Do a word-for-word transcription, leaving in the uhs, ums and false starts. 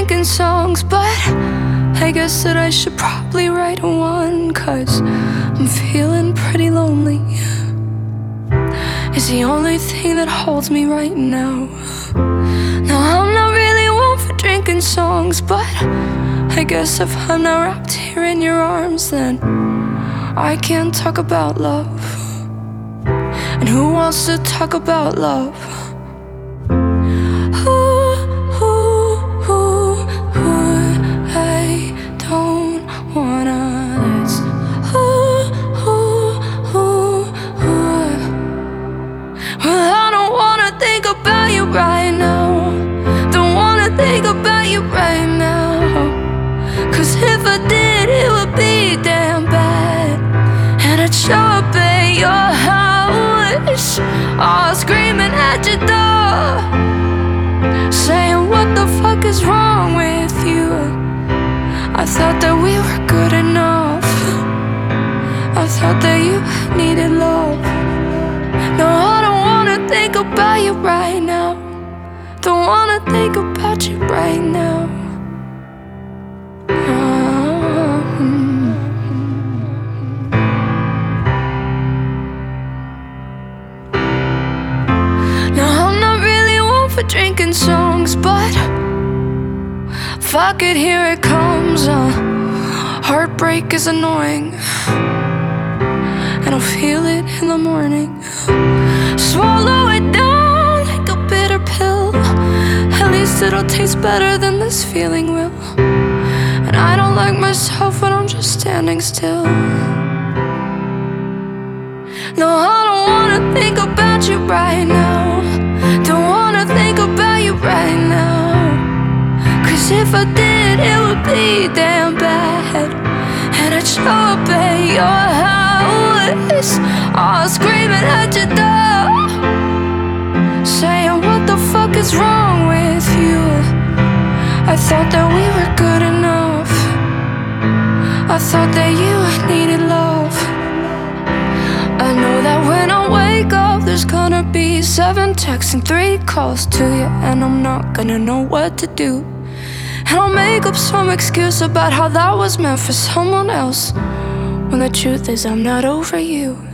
drinking songs, but I guess that I should probably write one, 'cause I'm feeling pretty lonely. It's the only thing that holds me right now. Now I'm not really one for drinking songs, but I guess if I'm not wrapped here in your arms, then I can't talk about love. And who wants to talk about love? Ooh, ooh, ooh, ooh, I don't wanna. Let's ooh, ooh, ooh, ooh. Well, I don't wanna think about you right now. Don't wanna think about you right now. 'Cause if I did, it would be damn bad. And I'd show up at your house, all screaming at your door, saying what the fuck is wrong with you? I thought that we were good enough. I thought that you needed love. No, I don't wanna think about you right now. Don't wanna think about you right now. Drinking songs, but fuck it, here it comes. uh, Heartbreak is annoying, and I'll feel it in the morning. Swallow it down like a bitter pill. At least it'll taste better than this feeling will. And I don't like myself when I'm just standing still. No, I don't wanna think about you right now. Don't wanna think about you right now. 'Cause if I did, it would be damn bad. And I'd show up at your house, all screaming at your door, saying what the fuck is wrong with you? I thought that we were good enough. I thought that you needed love. I know that when I wake up, there's gonna be seven texts and three calls to you, and I'm not gonna know what to do. And I'll make up some excuse about how that was meant for someone else, when the truth is I'm not over you.